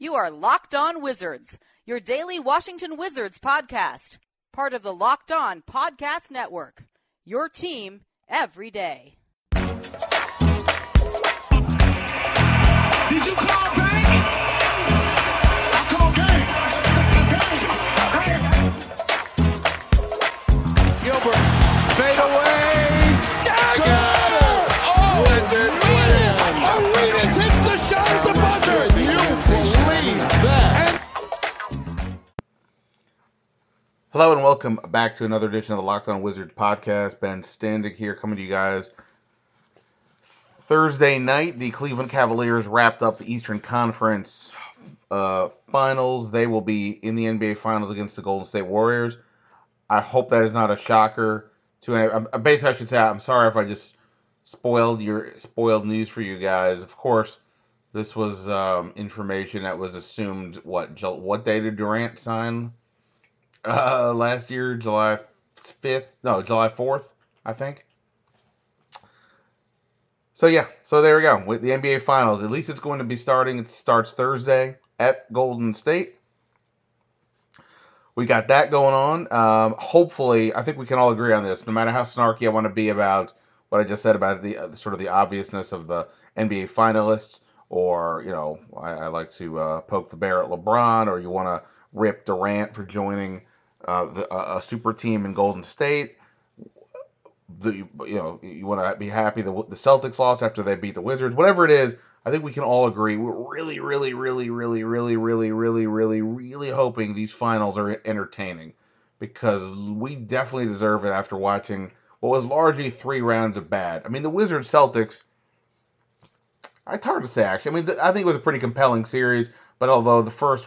You are Locked On Wizards, your daily Washington Wizards podcast. Part of the Locked On Podcast Network. Your team every day. Did you call bank? I call game. Gilbert, fade away. Dagger! Oh, Wizards win! Arenas hits the shot at the buzzer. You believe that? Hello and welcome back to another edition of the Locked On Wizards podcast. Ben Standig here, coming to you guys Thursday night. The Cleveland Cavaliers wrapped up the Eastern Conference Finals. They will be in the NBA Finals against the Golden State Warriors. I hope that is not a shocker to any. Basically, I should say I'm sorry if I just spoiled news for you guys. Of course, this was information that was assumed. What day did Durant sign? Last year, July 4th, I think. So there we go. With the NBA Finals, at least it's going to be starting. It starts Thursday at Golden State. We got that going on. Hopefully, I think we can all agree on this. No matter how snarky I want to be about what I just said about the sort of the obviousness of the NBA finalists, or I like to poke the bear at LeBron, or you want to rip Durant for joining a super team in Golden State. You want to be happy the Celtics lost after they beat the Wizards. Whatever it is, I think we can all agree we're really hoping these finals are entertaining, because we definitely deserve it after watching what was largely 3 rounds of bad. I mean, the Wizards Celtics, it's hard to say actually. I mean, I think it was a pretty compelling series, but although the first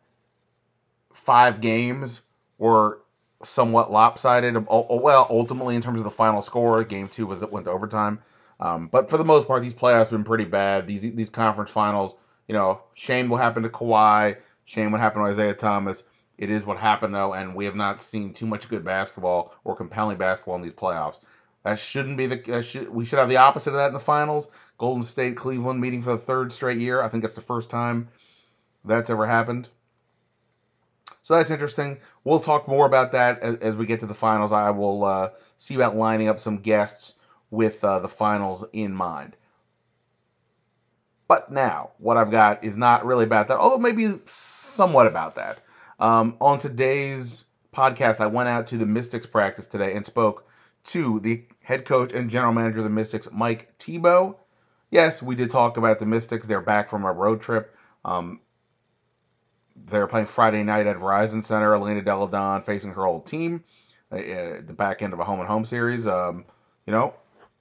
5 games were somewhat lopsided. Well, ultimately, in terms of the final score, Game 2 went to overtime. But for the most part, these playoffs have been pretty bad. These conference finals, shame what happened to Kawhi, shame what happened to Isaiah Thomas. It is what happened, though, and we have not seen too much good basketball or compelling basketball in these playoffs. That shouldn't be we should have the opposite of that in the finals. Golden State, Cleveland meeting for the 3rd straight year. I think that's the first time that's ever happened. So that's interesting. We'll talk more about that as we get to the finals. I will see about lining up some guests with the finals in mind. But now, what I've got is not really about that, although maybe somewhat about that. On today's podcast, I went out to the Mystics practice today and spoke to the head coach and general manager of the Mystics, Mike Thibault. Yes, we did talk about the Mystics. They're back from a road trip. They're playing Friday night at Verizon Center. Elena Delle Donne facing her old team, the back end of a home-and-home series. If you're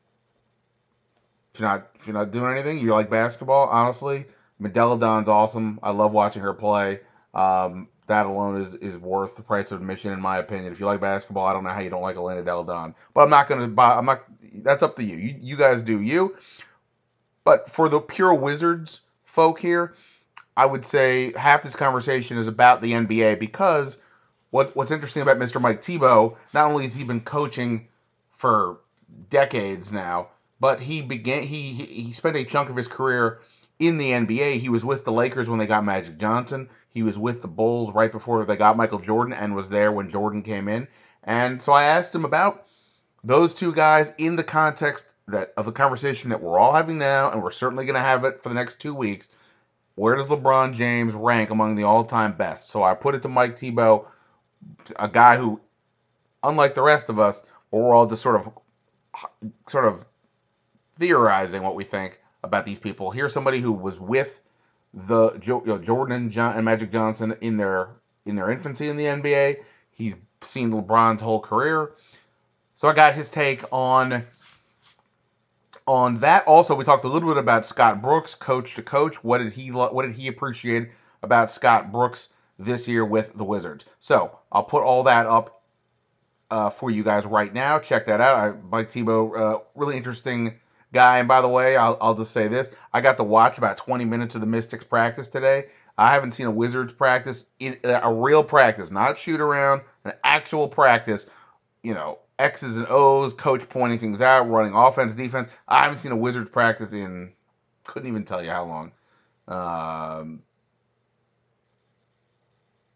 not doing anything, you like basketball, honestly. I mean, Delle Donne's awesome. I love watching her play. That alone is worth the price of admission, in my opinion. If you like basketball, I don't know how you don't like Elena Delle Donne. But that's up to you. You guys do you. But for the pure Wizards folk here, I would say half this conversation is about the NBA, because what's interesting about Mr. Mike Thibault, not only has he been coaching for decades now, but he spent a chunk of his career in the NBA. He was with the Lakers when they got Magic Johnson. He was with the Bulls right before they got Michael Jordan, and was there when Jordan came in. And so I asked him about those two guys in the context of the conversation that we're all having now, and we're certainly going to have it for the next 2 weeks. Where does LeBron James rank among the all-time best? So I put it to Mike Thibault, a guy who, unlike the rest of us, we're all just sort of theorizing what we think about these people. Here's somebody who was with the Jordan and Magic Johnson in their infancy in the NBA. He's seen LeBron's whole career. So I got his take on that. Also, we talked a little bit about Scott Brooks, coach to coach. What did he appreciate about Scott Brooks this year with the Wizards? So I'll put all that up for you guys right now. Check that out. Mike Thibault, really interesting guy. And by the way, I'll just say this: I got to watch about 20 minutes of the Mystics practice today. I haven't seen a Wizards practice, a real practice, not shoot around, an actual practice. X's and O's, coach pointing things out, running offense, defense. I haven't seen a Wizards practice in, couldn't even tell you how long.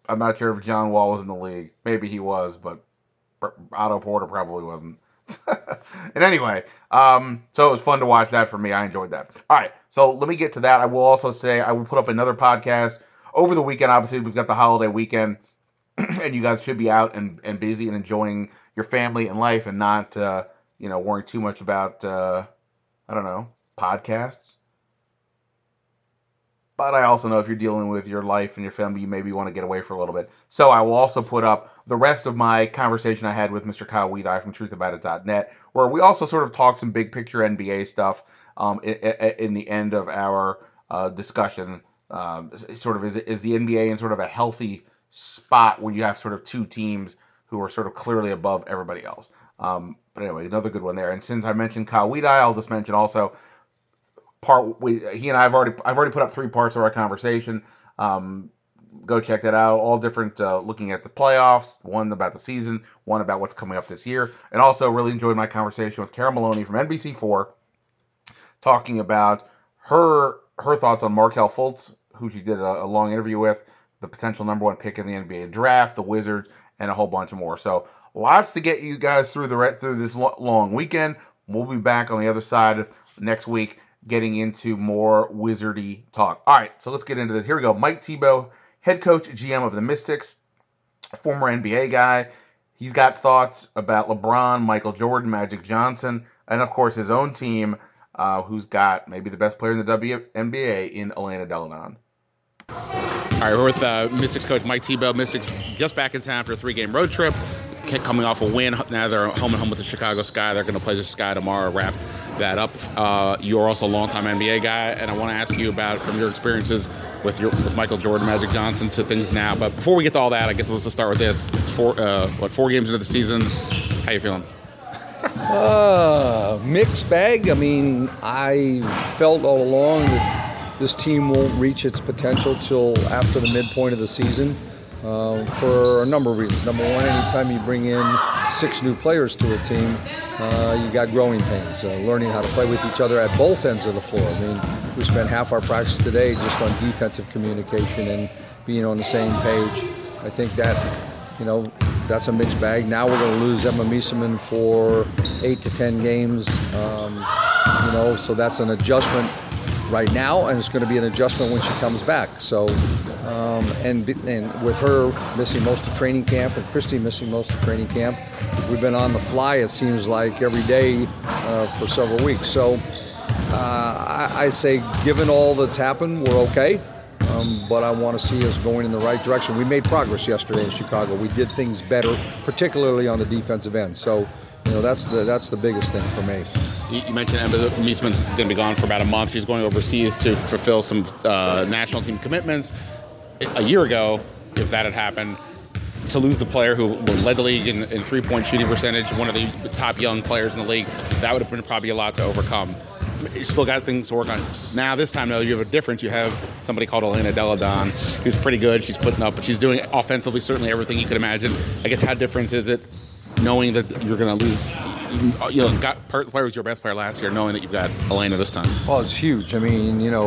I'm not sure if John Wall was in the league. Maybe he was, but Otto Porter probably wasn't. And anyway, so it was fun to watch that for me. I enjoyed that. All right, so let me get to that. I will also say I will put up another podcast over the weekend. Obviously, we've got the holiday weekend, and you guys should be out and busy and enjoying your family and life and not, worrying too much about, podcasts. But I also know if you're dealing with your life and your family, you maybe want to get away for a little bit. So I will also put up the rest of my conversation I had with Mr. Kyle Wiedeye from truthaboutit.net, where we also sort of talked some big picture NBA stuff in the end of our discussion. Sort of is the NBA in sort of a healthy spot where you have sort of two teams who are sort of clearly above everybody else. But anyway, another good one there. And since I mentioned Kyle Wiedeye, I'll just mention also he and I've already put up 3 parts of our conversation. Go check that out. All different, looking at the playoffs, one about the season, one about what's coming up this year, and also really enjoyed my conversation with Carol Maloney from NBC4, talking about her thoughts on Markelle Fultz, who she did a long interview with, the potential number 1 pick in the NBA draft, the Wizards, and a whole bunch more. So lots to get you guys through this long weekend. We'll be back on the other side next week, getting into more Wizardy talk. All right, so let's get into this. Here we go. Mike Thibault, head coach, GM of the Mystics, former NBA guy. He's got thoughts about LeBron, Michael Jordan, Magic Johnson, and of course his own team, who's got maybe the best player in the WNBA in Elena Delle Donne. All right, we're with Mystics coach Mike Thibault. Mystics just back in town for a 3-game road trip, coming off a win. Now they're home with the Chicago Sky. They're going to play the Sky tomorrow, wrap that up. You're also a longtime NBA guy, and I want to ask you about, from your experiences with Michael Jordan, Magic Johnson, to things now. But before we get to all that, I guess let's just start with this. It's 4 games into the season. How you feeling? Mixed bag. I mean, I felt all along that this team won't reach its potential till after the midpoint of the season. For a number of reasons. Number one, anytime you bring in 6 new players to a team, you got growing pains, learning how to play with each other at both ends of the floor. I mean, we spent half our practice today just on defensive communication and being on the same page. I think that, that's a mixed bag. Now we're going to lose Emma Miesemann for 8 to 10 games, so that's an adjustment right now, and it's going to be an adjustment when she comes back. So, and with her missing most of training camp and Christy missing most of training camp, we've been on the fly, it seems like, every day for several weeks. So I say, given all that's happened, we're okay. But I want to see us going in the right direction. We made progress yesterday in Chicago. We did things better, particularly on the defensive end. So, that's the biggest thing for me. You mentioned Emma Miesemann's going to be gone for about a month. She's going overseas to fulfill some national team commitments. A year ago, if that had happened, to lose the player who led the league in 3-point shooting percentage, one of the top young players in the league, that would have been probably a lot to overcome. You still got things to work on. Now, this time, though, you have a difference. You have somebody called Elena Delle Donne, who's pretty good. She's putting up, but she's doing offensively certainly everything you could imagine. I guess how different is it knowing that you're going to lose? Player was your best player last year, knowing that you've got Elena this time. Well, it's huge. I mean, you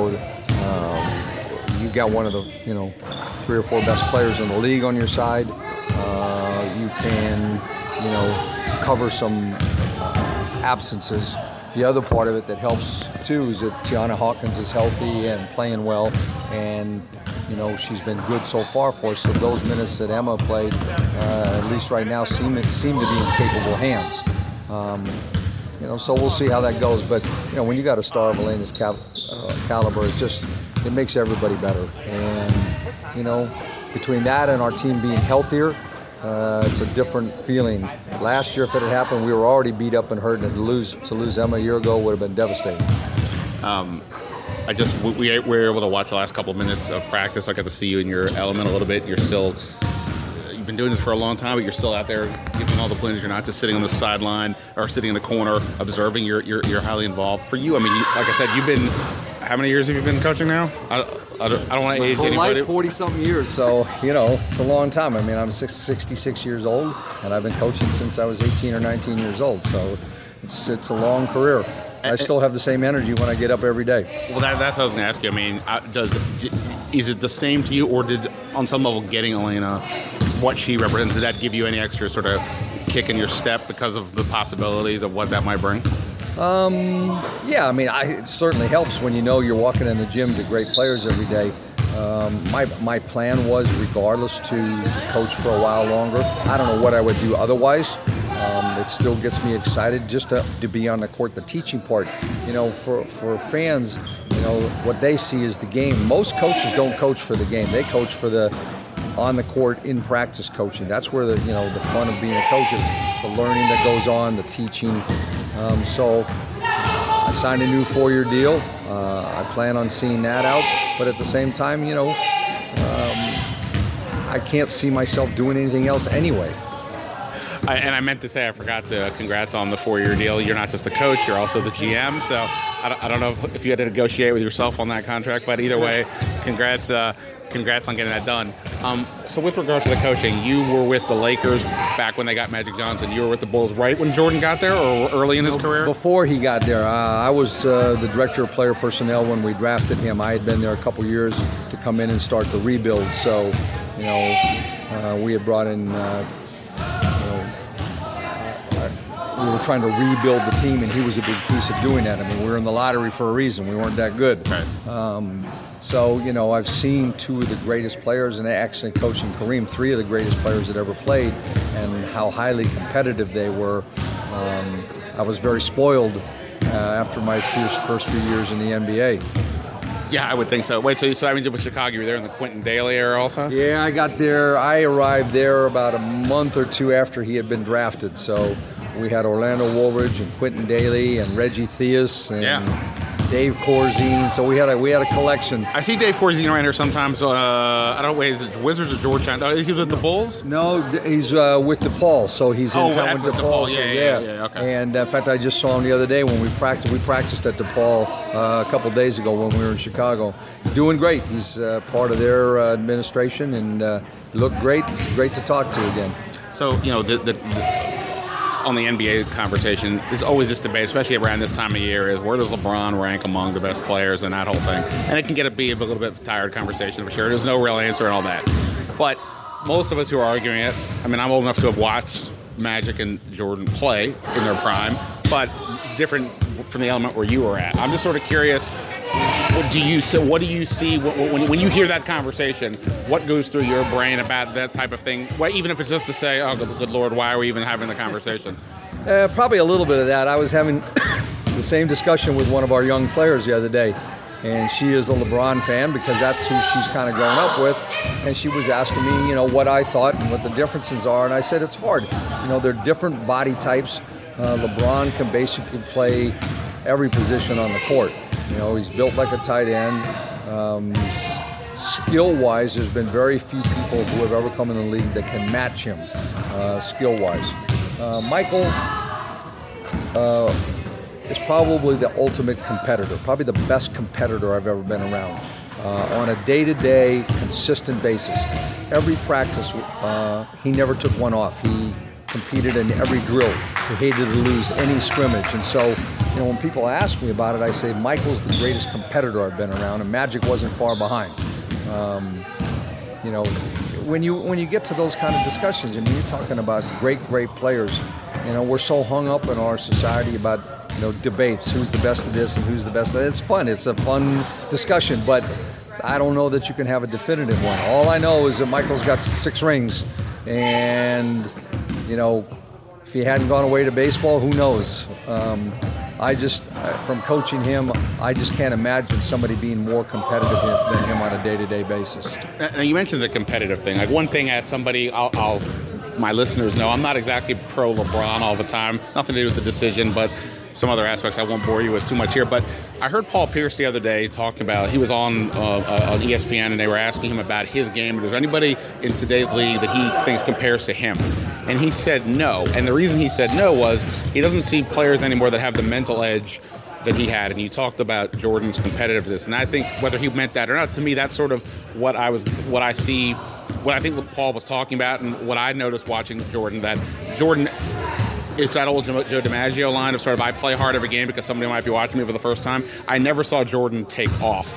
got one of the 3 or 4 best players in the league on your side. You can cover some absences. The other part of it that helps too is that Tiana Hawkins is healthy and playing well, and she's been good so far for us. So those minutes that Emma played, at least right now, seem to be in capable hands. So we'll see how that goes. But when you got a star of Elena's caliber, it makes everybody better. And between that and our team being healthier, it's a different feeling. Last year, if it had happened, we were already beat up and hurt, and to lose Emma a year ago would have been devastating. We were able to watch the last couple of minutes of practice. I got to see you in your element a little bit. You've been doing this for a long time, but you're still out there giving all the plays. You're not just sitting on the sideline or sitting in the corner observing. You're highly involved. For you, I mean, like I said, you've been. How many years have you been coaching now? I don't want to age anybody. 40-something years, so, it's a long time. I mean, I'm 66 years old, and I've been coaching since I was 18 or 19 years old, so it's a long career. I still have the same energy when I get up every day. Well, that's what I was going to ask you. I mean, is it the same to you, or did, on some level, getting Elena, what she represents, did that give you any extra sort of kick in your step because of the possibilities of what that might bring? Yeah, I mean, it certainly helps when you know you're walking in the gym to great players every day. My plan was, regardless, to coach for a while longer. I don't know what I would do otherwise. It still gets me excited just to be on the court, the teaching part. You know, for fans, you know, what they see is the game. Most coaches don't coach for the game. They coach for the on the court, in practice coaching. That's where the fun of being a coach is, the learning that goes on, the teaching. So I signed a new 4-year deal. I plan on seeing that out, but at the same time, I can't see myself doing anything else anyway. And I meant to say, I forgot to congrats on the 4-year deal. You're not just the coach, you're also the GM. So I don't know if you had to negotiate with yourself on that contract, but either way, congrats on getting that done. So with regard to the coaching, you were with the Lakers back when they got Magic Johnson. You were with the Bulls right when Jordan got there, or early in his career? Before he got there. I was the director of player personnel when we drafted him. I had been there a couple years to come in and start the rebuild. So, we had brought in... we were trying to rebuild the team, and he was a big piece of doing that. I mean, we were in the lottery for a reason. We weren't that good. Right. So, I've seen two of the greatest players, and actually coaching Kareem, 3 of the greatest players that ever played, and how highly competitive they were. I was very spoiled after my first few years in the NBA. Yeah, I would think so. Wait, so that means with Chicago, you were there in the Quentin Daly era also? Yeah, I arrived there about a month or 2 after he had been drafted. So we had Orlando Woolridge and Quentin Daly and Reggie Theus and Dave Corzine. So we had a collection. I see Dave Corzine around here sometimes. I don't know, is it Wizards or Georgetown? Oh, he was with the Bulls? No, he's with DePaul. So he's in town with DePaul. Yeah, okay. And in fact, I just saw him the other day when we practiced. We practiced at DePaul a couple days ago when we were in Chicago. Doing great. He's part of their administration and looked great. Great to talk to again. So, on the NBA conversation, there's always this debate, especially around this time of year, is where does LeBron rank among the best players and that whole thing. And it can be a little bit tired conversation, for sure. There's no real answer and all that. But most of us who are arguing it, I mean, I'm old enough to have watched Magic and Jordan play in their prime, but different from the element where you were at. I'm just sort of curious, what do you see when you hear that conversation? What goes through your brain about that type of thing? Well, even if it's just to say, oh, good Lord, why are we even having the conversation? Probably a little bit of that. I was having the same discussion with one of our young players the other day, and she is a LeBron fan because that's who she's kind of grown up with, and she was asking me, what I thought and what the differences are, and I said it's hard. They're different body types. LeBron can basically play every position on the court. He's built like a tight end. Skill-wise, there's been very few people who have ever come in the league that can match him skill-wise. Michael is probably the ultimate competitor, probably the best competitor I've ever been around. On a day-to-day, consistent basis. Every practice, he never took one off. He competed in every drill. He hated to lose any scrimmage. And so, when people ask me about it, I say Michael's the greatest competitor I've been around, and Magic wasn't far behind. When you get to those kind of discussions, I mean, you're talking about great players. We're so hung up in our society about, debates, who's the best of this and who's the best of that. It's fun. It's a fun discussion, but I don't know that you can have a definitive one. All I know is that Michael's got 6 rings, and if he hadn't gone away to baseball, who knows? From coaching him, I just can't imagine somebody being more competitive than him on a day-to-day basis. Now, you mentioned the competitive thing. Like, one thing as somebody, my listeners know, I'm not exactly pro LeBron all the time. Nothing to do with the decision, but some other aspects I won't bore you with too much here. But I heard Paul Pierce the other day talking about, he was on ESPN, and they were asking him about his game. Is there anybody in today's league that he thinks compares to him? And he said no. And the reason he said no was he doesn't see players anymore that have the mental edge that he had. And you talked about Jordan's competitiveness. And I think whether he meant that or not, to me, that's sort of what I think Paul was talking about, and what I noticed watching Jordan, that Jordan, it's that old Joe DiMaggio line of sort of, I play hard every game because somebody might be watching me for the first time. I never saw Jordan take off.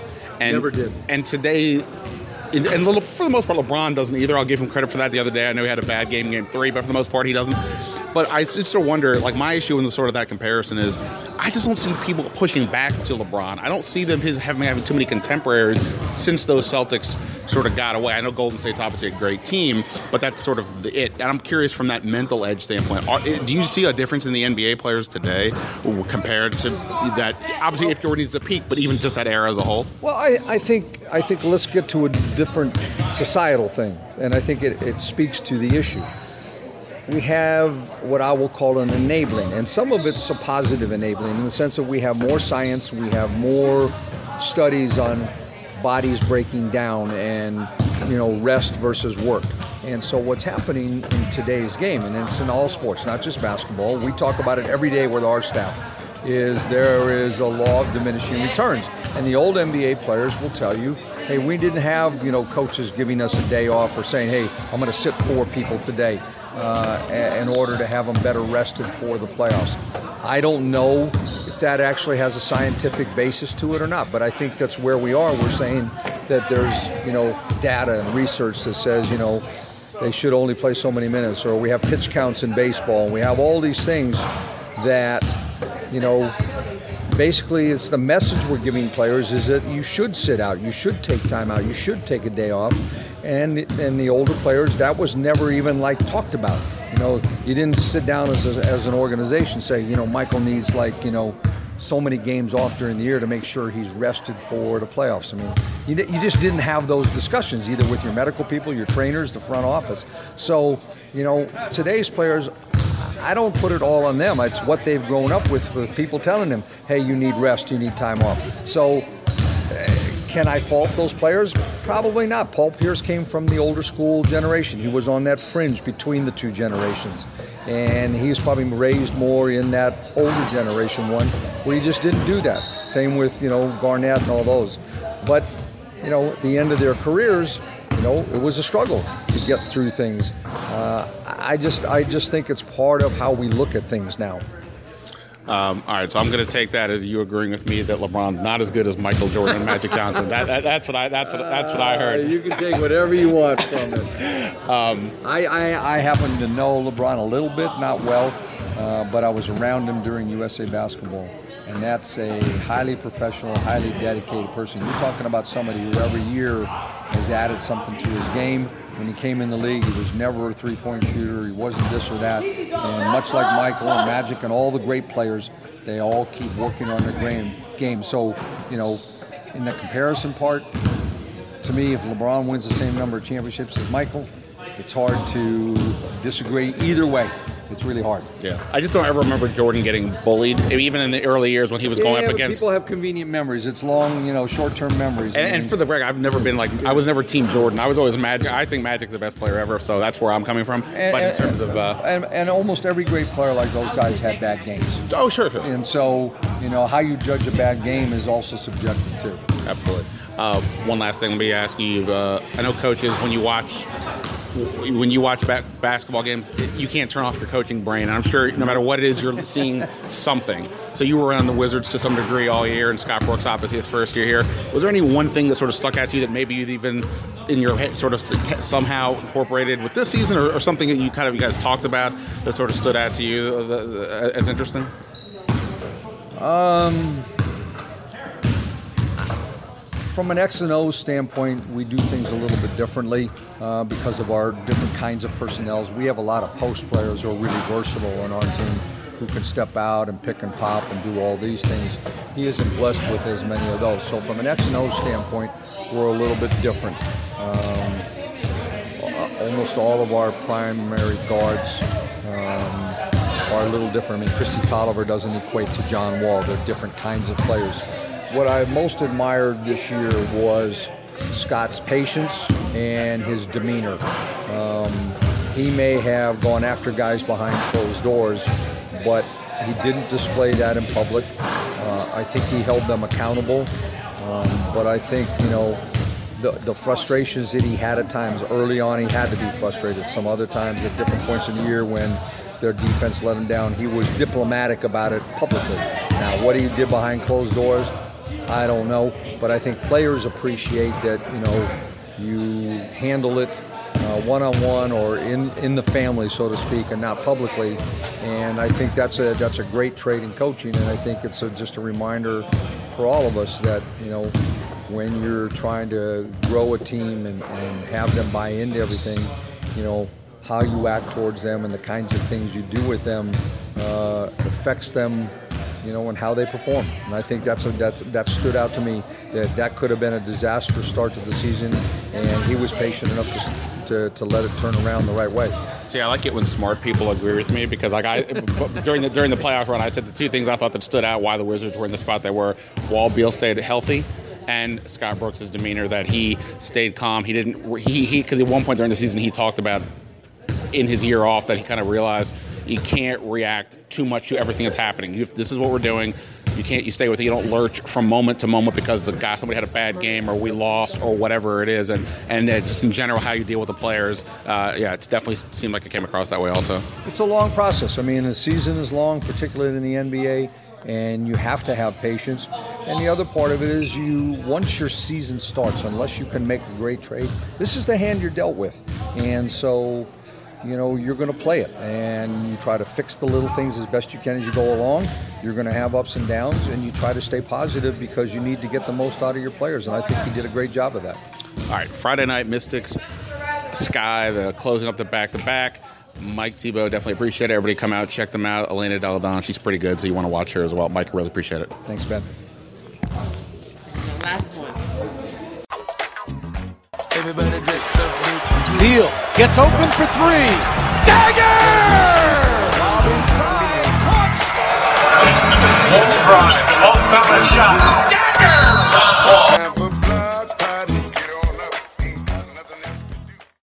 And, Never did. And today, for the most part, LeBron doesn't either. I'll give him credit for that. The other day, I know he had a bad game 3, but for the most part, he doesn't. But I just sort of wonder, like, my issue in the sort of that comparison is I just don't see people pushing back to LeBron. I don't see them having too many contemporaries since those Celtics sort of got away. I know Golden State's obviously a great team, but that's sort of it. And I'm curious from that mental edge standpoint, do you see a difference in the NBA players today compared to that? Obviously, if Jordan needs a peak, but even just that era as a whole? Well, I think let's get to a different societal thing, and I think it speaks to the issue. We have what I will call an enabling, and some of it's a positive enabling in the sense that we have more science, we have more studies on bodies breaking down and, rest versus work. And so what's happening in today's game, and it's in all sports, not just basketball, we talk about it every day with our staff, is there is a law of diminishing returns. And the old NBA players will tell you, hey, we didn't have, coaches giving us a day off or saying, hey, I'm going to sit 4 people today in order to have them better rested for the playoffs. I don't know if that actually has a scientific basis to it or not, but I think that's where we are. We're saying that there's, data and research that says, they should only play so many minutes, or we have pitch counts in baseball, and we have all these things that, basically it's the message we're giving players is that you should sit out, you should take time out, you should take a day off. And the older players, that was never even talked about. You didn't sit down as an organization say, Michael needs so many games off during the year to make sure he's rested for the playoffs. I mean, you just didn't have those discussions either with your medical people, your trainers, the front office. So, today's players, I don't put it all on them. It's what they've grown up with people telling them, hey, you need rest, you need time off. So can I fault those players? Probably not. Paul Pierce came from the older school generation. He was on that fringe between the two generations. And he's probably raised more in that older generation one where he just didn't do that. Same with, Garnett and all those. But, at the end of their careers, it was a struggle to get through things. I just think it's part of how we look at things now. All right, so I'm going to take that as you agreeing with me that LeBron's not as good as Michael Jordan and Magic Johnson. That's what I heard. You can take whatever you want from it. I happen to know LeBron a little bit, not well, but I was around him during USA Basketball, and that's a highly professional, highly dedicated person. You're talking about somebody who every year has added something to his game. When he came in the league, he was never a three-point shooter. He wasn't this or that. And much like Michael and Magic and all the great players, they all keep working on their game. So, in the comparison part, to me, if LeBron wins the same number of championships as Michael, it's hard to disagree either way. It's really hard. Yeah. I just don't ever remember Jordan getting bullied, even in the early years when he was going up against. People have convenient memories. It's long, short-term memories. And for the record, I've never been I was never Team Jordan. I was always Magic. I think Magic's the best player ever, so that's where I'm coming from. But in terms of. And almost every great player like those guys had bad games. Oh, sure. And so, how you judge a bad game is also subjective, too. Absolutely. One last thing, let me ask you. I know coaches, when you watch basketball games, you can't turn off your coaching brain. And I'm sure no matter what it is, you're seeing something. So you were around the Wizards to some degree all year, and Scott Brooks, obviously, his first year here. Was there any one thing that sort of stuck out to you that maybe you'd even, in your head, sort of somehow incorporated with this season, or something that you guys talked about that sort of stood out to you as interesting? From an X and O standpoint, we do things a little bit differently because of our different kinds of personnels. We have a lot of post players who are really versatile on our team who can step out and pick and pop and do all these things. He isn't blessed with as many of those. So from an X and O standpoint, we're a little bit different. Almost all of our primary guards are a little different. I mean, Kristi Tolliver doesn't equate to John Wall. They're different kinds of players. What I most admired this year was Scott's patience and his demeanor. He may have gone after guys behind closed doors, but he didn't display that in public. I think he held them accountable. But I think, the frustrations that he had at times early on, he had to be frustrated. Some other times at different points in the year when their defense let him down, he was diplomatic about it publicly. Now, what he did behind closed doors, I don't know. But I think players appreciate that, you handle it one-on-one or in the family, so to speak, and not publicly. And I think that's a great trait in coaching, and I think it's just a reminder for all of us that, when you're trying to grow a team and have them buy into everything, how you act towards them and the kinds of things you do with them affects them, and how they perform. And I think that stood out to me, that could have been a disastrous start to the season, and he was patient enough to let it turn around the right way. See, I like it when smart people agree with me, because during the playoff run, I said the two things I thought that stood out why the Wizards were in the spot they were: Walt Beal stayed healthy, and Scott Brooks' demeanor, that he stayed calm. He didn't because at one point during the season he talked about in his year off that he kind of realized you can't react too much to everything that's happening. This is what we're doing. You stay with it. You don't lurch from moment to moment because somebody had a bad game or we lost or whatever it is. And just in general, how you deal with the players. It definitely seemed like it came across that way also. It's a long process. I mean, the season is long, particularly in the NBA, and you have to have patience. And the other part of it is once your season starts, unless you can make a great trade, this is the hand you're dealt with. And so, you're going to play it, and you try to fix the little things as best you can as you go along. You're going to have ups and downs, and you try to stay positive because you need to get the most out of your players, and I think he did a great job of that. All right, Friday night, Mystics, Sky, the closing up the back-to-back. Mike Thibault, definitely appreciate it. Everybody come out, check them out. Elena Delle Donne, she's pretty good, so you want to watch her as well. Mike, really appreciate it. Thanks, Ben. Last one. Everybody just Beal gets open for three. Dagger! Long drive, off balance shot. Dagger!